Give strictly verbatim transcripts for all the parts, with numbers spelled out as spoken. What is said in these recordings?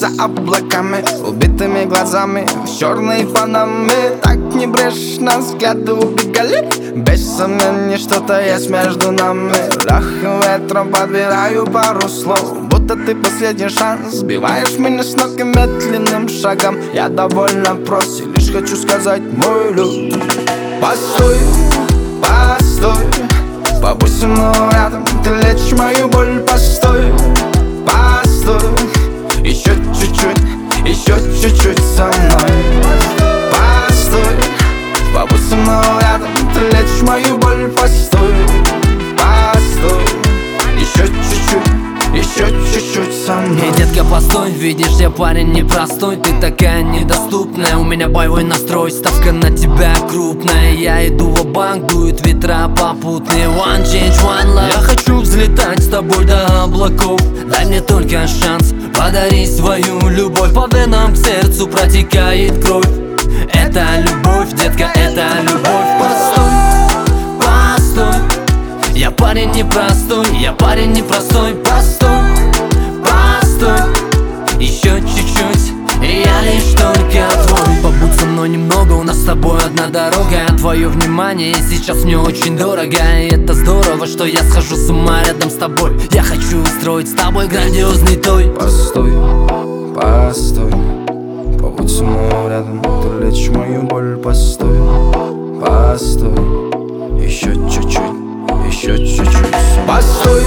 за облаками, убитыми глазами в черной панаме. Так небрежно взгляды убегали. Без сомнений, что-то есть между нами. Легким ветром подбираю пару слов, будто ты последний шанс. Сбиваешь меня с ног и медленным шагом. Я довольно прост и лишь хочу сказать, мой люд. Постой, постой, побудь со мной рядом, ты лечишь мою боль. Постой, постой, еще чуть-чуть, еще чуть-чуть со мной. Постой, побудь со мной рядом, ты лечишь мою боль. Постой, постой, еще чуть-чуть, еще чуть-чуть со мной. Эй, детка, постой, видишь, я парень непростой. Ты такая недоступная, у меня боевой настрой. Ставка на тебя крупная, я иду ва-банк, дуют ветра попутные. One change, one love. Я хочу взлетать с тобой до облаков. Дай мне только шанс, подари свою любовь. По венам к сердцу протекает кровь. Это любовь, детка, это любовь. Постой, постой, я парень непростой, я парень непростой. Постой, постой, еще чуть-чуть, и я лишь только твой. Побудь со мной немного, у нас с тобой одна дорога. Твое внимание сейчас мне очень дорого. И это здорово, что я схожу с ума рядом с тобой. Я хочу устроить с тобой грандиозный той. Постой, постой, побудь со мной рядом, ты лечишь мою боль. Постой, постой, еще чуть-чуть, еще чуть-чуть. Постой,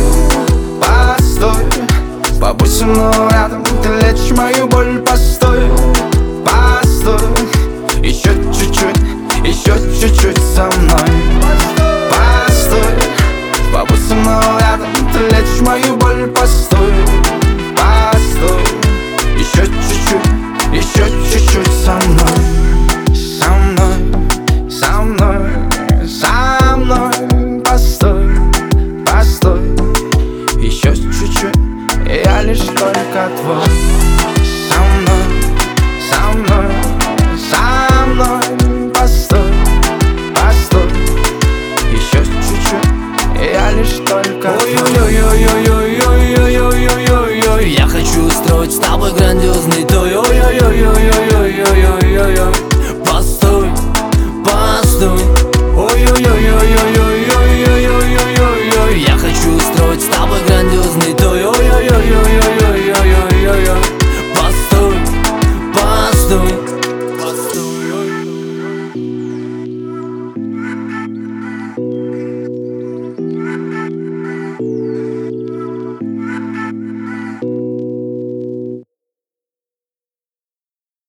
постой, побудь со мной рядом, ты лечишь мою боль. Постой, постой,